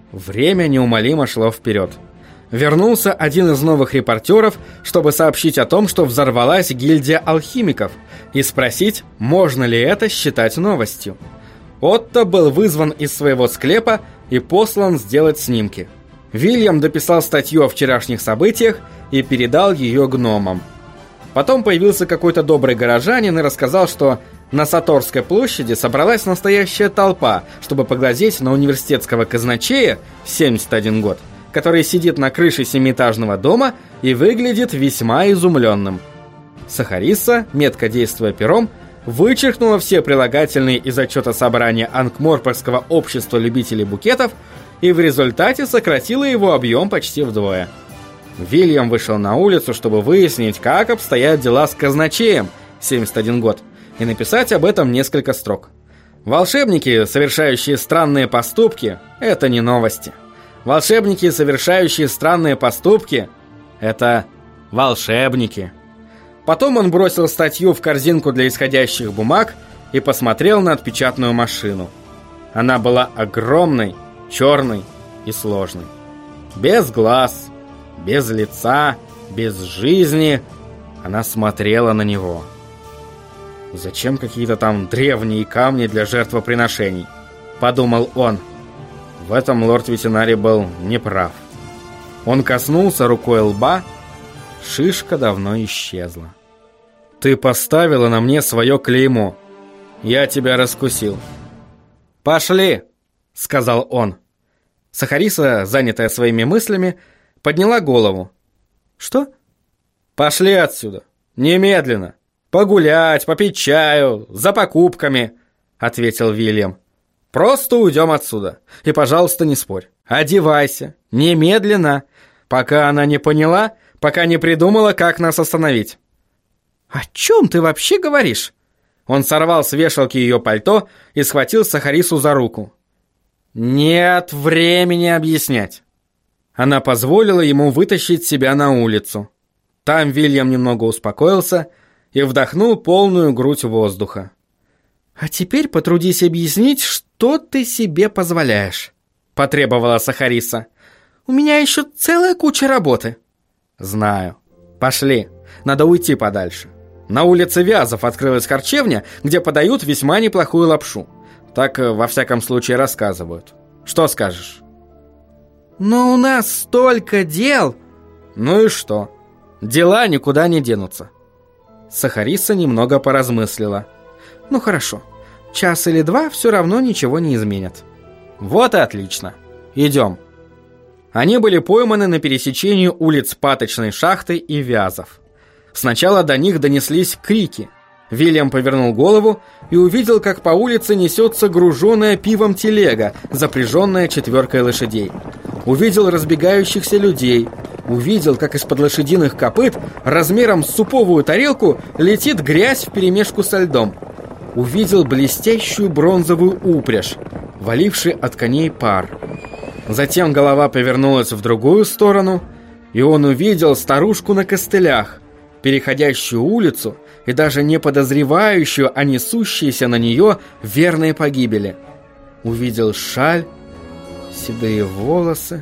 Время неумолимо шло вперед. Вернулся один из новых репортеров, чтобы сообщить о том, что взорвалась гильдия алхимиков, и спросить, можно ли это считать новостью. Отто был вызван из своего склепа и послан сделать снимки. Вильям дописал статью о вчерашних событиях и передал ее гномам. Потом появился какой-то добрый горожанин и рассказал, что на Саторской площади собралась настоящая толпа, чтобы поглазеть на университетского казначея, 71 год, который сидит на крыше семиэтажного дома и выглядит весьма изумленным. Сахариса, метко действуя пером, вычеркнула все прилагательные из отчета собрания Анкморпорского общества любителей букетов и в результате сократила его объем почти вдвое. Вильям вышел на улицу, чтобы выяснить, как обстоят дела с казначеем, 71 год, и написать об этом несколько строк. Волшебники, совершающие странные поступки, это не новости. Волшебники, совершающие странные поступки, это волшебники. Потом он бросил статью в корзинку для исходящих бумаг и посмотрел на отпечатную машину. Она была огромной, черной и сложной. Без глаз, без лица, без жизни она смотрела на него. «Зачем какие-то там древние камни для жертвоприношений?» – подумал он. В этом лорд-ветеринарий был неправ. Он коснулся рукой лба, шишка давно исчезла. «Ты поставила на мне свое клеймо. Я тебя раскусил». «Пошли!» — сказал он. Сахариса, занятая своими мыслями, подняла голову. «Что?» «Пошли отсюда! Немедленно! Погулять, попить чаю, за покупками!» — ответил Вильям. «Просто уйдем отсюда. И, пожалуйста, не спорь. Одевайся. Немедленно. Пока она не поняла, пока не придумала, как нас остановить». «О чем ты вообще говоришь?» Он сорвал с вешалки ее пальто и схватил Сахарису за руку. «Нет времени объяснять». Она позволила ему вытащить себя на улицу. Там Вильям немного успокоился и вдохнул полную грудь воздуха. «А теперь потрудись объяснить, что ты себе позволяешь», — потребовала Сахариса. «У меня еще целая куча работы». «Знаю. Пошли. Надо уйти подальше. На улице Вязов открылась харчевня, где подают весьма неплохую лапшу. Так, во всяком случае, рассказывают. Что скажешь?» «Но у нас столько дел!» «Ну и что? Дела никуда не денутся». Сахариса немного поразмыслила. «Ну хорошо. Час или два все равно ничего не изменят». «Вот и отлично. Идем». Они были пойманы на пересечении улиц Паточной шахты и Вязов. Сначала до них донеслись крики. Вильям повернул голову и увидел, как по улице несется груженная пивом телега, запряженная 4 лошадей. Увидел разбегающихся людей. Увидел, как из-под лошадиных копыт размером с суповую тарелку летит грязь вперемешку со льдом. Увидел блестящую бронзовую упряжь, валивший от коней пар. Затем голова повернулась в другую сторону, и он увидел старушку на костылях, переходящую улицу и даже не подозревающую о несущейся на нее верной погибели. Увидел шаль, седые волосы.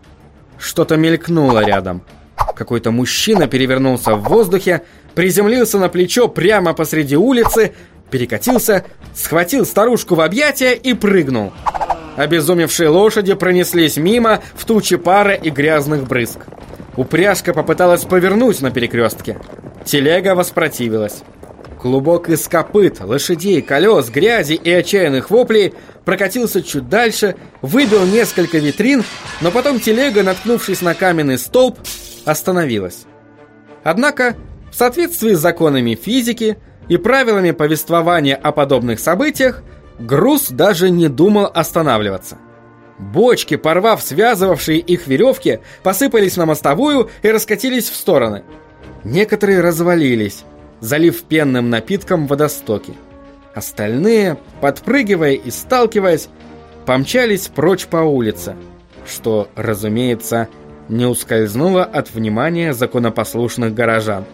Что-то мелькнуло рядом. Какой-то мужчина перевернулся в воздухе, приземлился на плечо прямо посреди улицы, перекатился, схватил старушку в объятия и прыгнул. Обезумевшие лошади пронеслись мимо в туче пара и грязных брызг. Упряжка попыталась повернуть на перекрестке. Телега воспротивилась. Клубок из копыт, лошадей, колес, грязи и отчаянных воплей прокатился чуть дальше, выбил несколько витрин, но потом телега, наткнувшись на каменный столб, остановилась. Однако, в соответствии с законами физики и правилами повествования о подобных событиях, груз даже не думал останавливаться. Бочки, порвав связывавшие их веревки, посыпались на мостовую и раскатились в стороны. Некоторые развалились, залив пенным напитком водостоки. Остальные, подпрыгивая и сталкиваясь, помчались прочь по улице, что, разумеется, не ускользнуло от внимания законопослушных горожан.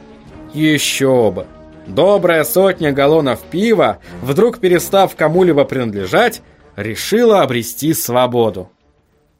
Еще бы! Добрая сотня галлонов пива, вдруг перестав кому-либо принадлежать, решила обрести свободу.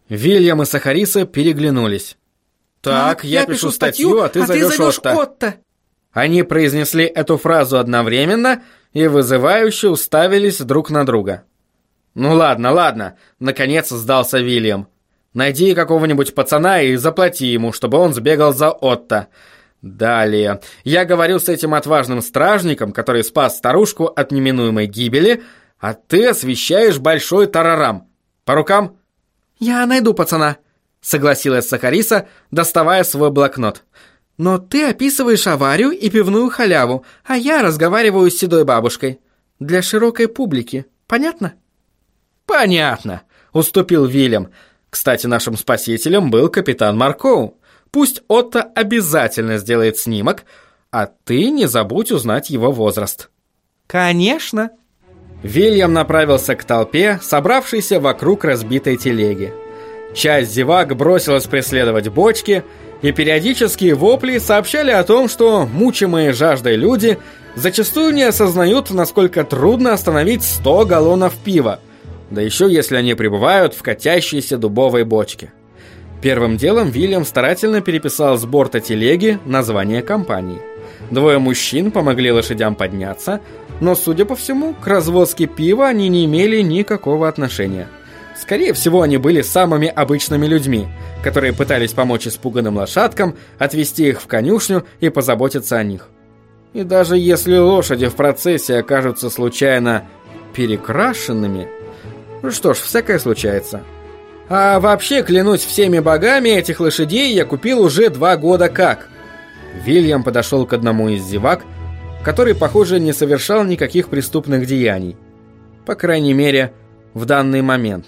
Вильям и Сахариса переглянулись. «Так, я пишу статью, а ты зовешь Отто». Они произнесли эту фразу одновременно и вызывающе уставились друг на друга. «Ну ладно», — наконец сдался Вильям. «Найди какого-нибудь пацана и заплати ему, чтобы он сбегал за Отто. Далее. Я говорю с этим отважным стражником, который спас старушку от неминуемой гибели, а ты освещаешь большой тарарам. По рукам?» «Я найду пацана», — согласилась Сахариса, доставая свой блокнот. «Но ты описываешь аварию и пивную халяву, а я разговариваю с седой бабушкой. Для широкой публики. Понятно?» «Понятно», — уступил Вильям. «Кстати, нашим спасителем был капитан Маркоу. Пусть Отто обязательно сделает снимок, а ты не забудь узнать его возраст». «Конечно». Вильям направился к толпе, собравшейся вокруг разбитой телеги. Часть зевак бросилась преследовать бочки, и периодические вопли сообщали о том, что мучимые жаждой люди зачастую не осознают, насколько трудно остановить 100 галлонов пива, да еще если они пребывают в катящейся дубовой бочке. Первым делом Вильям старательно переписал с борта телеги название компании. 2 мужчин помогли лошадям подняться, но, судя по всему, к развозке пива они не имели никакого отношения. Скорее всего, они были самыми обычными людьми, которые пытались помочь испуганным лошадкам, отвезти их в конюшню и позаботиться о них. И даже если лошади в процессе окажутся случайно перекрашенными, ну что ж, всякое случается. А вообще, клянусь всеми богами, этих лошадей я купил уже 2 года как. Вильям подошел к одному из зевак, который, похоже, не совершал никаких преступных деяний. По крайней мере, в данный момент.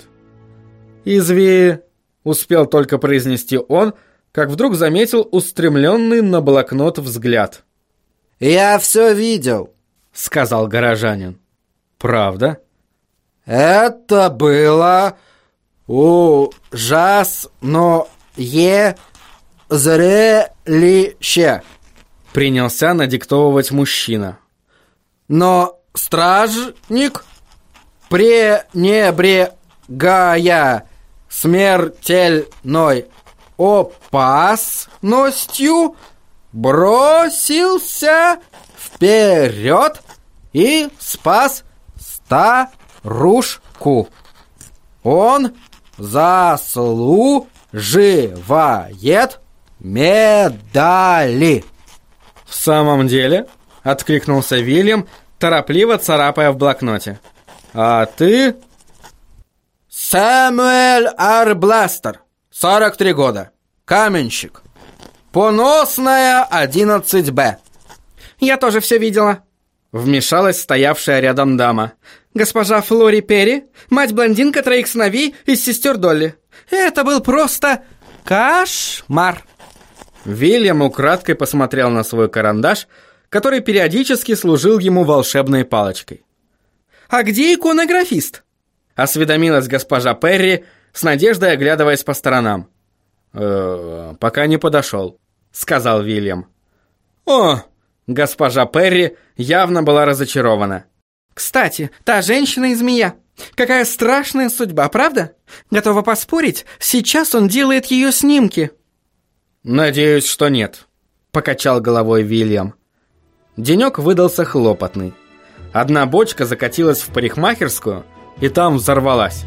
Успел только произнести он, как вдруг заметил устремленный на блокнот взгляд. «Я все видел», — сказал горожанин. «Правда?» «Это было ужасное зрелище», — принялся надиктовывать мужчина. «Но стражник, пренебрегая смертельной опасностью, бросился вперед и спас старушку. Он заслуживает медали». «В самом деле?» — откликнулся Вильям, торопливо царапая в блокноте. «А ты?» «Сэмюэль Арбластер, 43 года, каменщик. Поносная 11Б». «Я тоже все видела», — вмешалась стоявшая рядом дама. «Госпожа Флори Перри, мать-блондинка 3 сыновей из сестер Долли. Это был просто кошмар». Вильям украдкой посмотрел на свой карандаш, который периодически служил ему волшебной палочкой. «А где иконографист?» — осведомилась госпожа Перри, с надеждой оглядываясь по сторонам. «Пока не подошел», — сказал Вильям. «О!» — госпожа Перри явно была разочарована. «Кстати, та женщина и змея. Какая страшная судьба, правда? Готова поспорить, сейчас он делает ее снимки». «Надеюсь, что нет», — покачал головой Вильям. Денек выдался хлопотный. Одна бочка закатилась в парикмахерскую, и там взорвалась.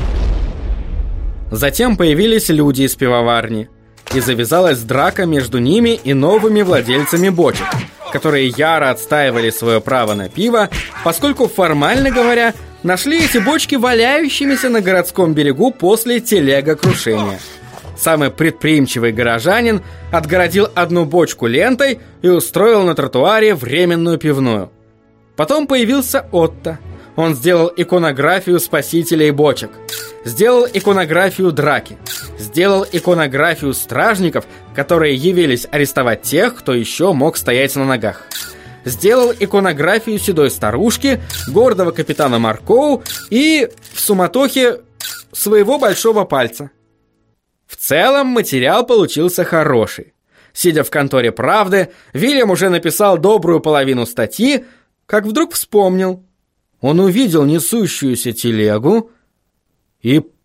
Затем появились люди из пивоварни, и завязалась драка между ними и новыми владельцами бочек, которые яро отстаивали свое право на пиво, поскольку, формально говоря, нашли эти бочки валяющимися на городском берегу после телегокрушения. Самый предприимчивый горожанин отгородил одну бочку лентой и устроил на тротуаре временную пивную. Потом появился Отто. Он сделал иконографию спасителей бочек, сделал иконографию драки, сделал иконографию стражников, которые явились арестовать тех, кто еще мог стоять на ногах, сделал иконографию седой старушки, гордого капитана Маркоу и, в суматохе, своего большого пальца. В целом материал получился хороший. Сидя в конторе «Правды», Вильям уже написал добрую половину статьи, как вдруг вспомнил. Он увидел несущуюся телегу и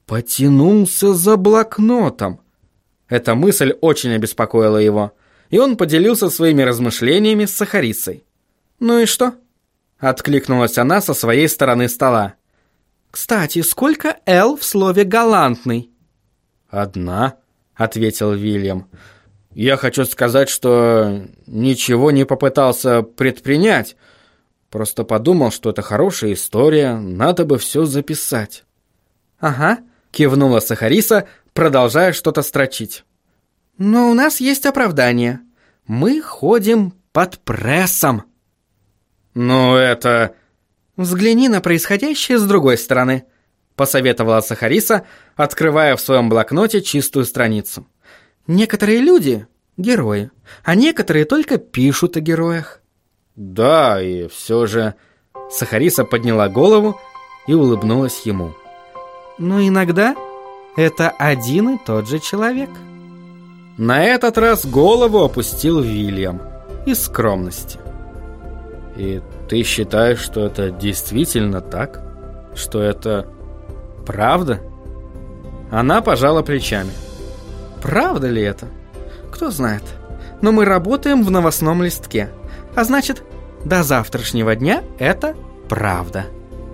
потянулся за блокнотом. Эта мысль очень обеспокоила его, и он поделился своими размышлениями с Сахарисой. «Ну и что?» — откликнулась она со своей стороны стола. «Кстати, сколько «л» в слове «галантный»?» «Одна», — ответил Вильям. «Я хочу сказать, что ничего не попытался предпринять. Просто подумал, что это хорошая история, надо бы все записать». «Ага», — кивнула Сахариса, продолжая что-то строчить. «Но у нас есть оправдание. Мы ходим под прессом». «Ну это...» «Взгляни на происходящее с другой стороны», — посоветовала Сахариса, открывая в своем блокноте чистую страницу. «Некоторые люди — герои, а некоторые только пишут о героях». «Да, и все же...» Сахариса подняла голову и улыбнулась ему. «Но иногда это один и тот же человек». На этот раз голову опустил Вильям из скромности. «И ты считаешь, что это действительно так? Что это правда?» Она пожала плечами. «Правда ли это? Кто знает. Но мы работаем в новостном листке. А значит, до завтрашнего дня это правда».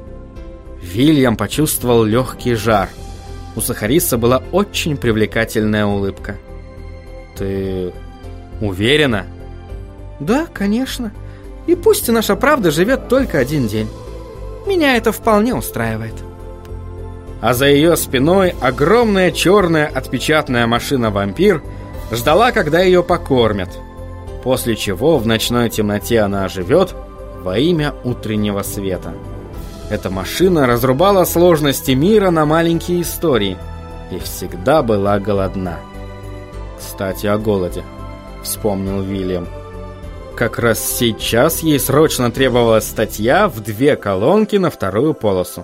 Вильям почувствовал легкий жар. У Сахариса была очень привлекательная улыбка. «Ты уверена?» «Да, конечно. И пусть наша правда живет только один день. Меня это вполне устраивает». А за ее спиной огромная черная отпечатная машина-вампир ждала, когда ее покормят. После чего в ночной темноте она оживет во имя утреннего света. Эта машина разрубала сложности мира на маленькие истории и всегда была голодна. «Кстати, о голоде», — вспомнил Вильям. Как раз сейчас ей срочно требовалась статья в 2 колонки на 2-ю полосу.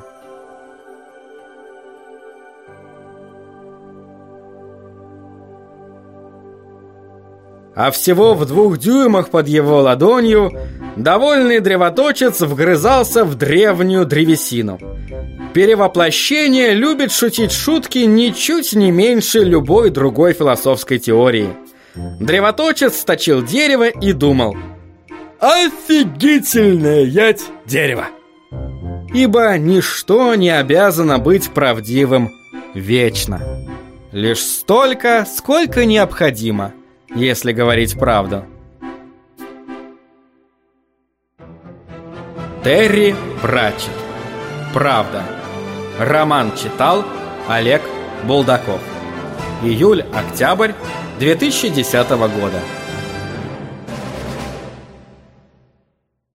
А всего в 2 дюймах под его ладонью довольный древоточец вгрызался в древнюю древесину. Перевоплощение любит шутить шутки ничуть не меньше любой другой философской теории. Древоточец точил дерево и думал: «Офигительная ять дерево!» Ибо ничто не обязано быть правдивым вечно. Лишь столько, сколько необходимо, если говорить правду. Терри Пратчетт. Правда. Роман читал Олег Булдаков. Июль-октябрь 2010 года.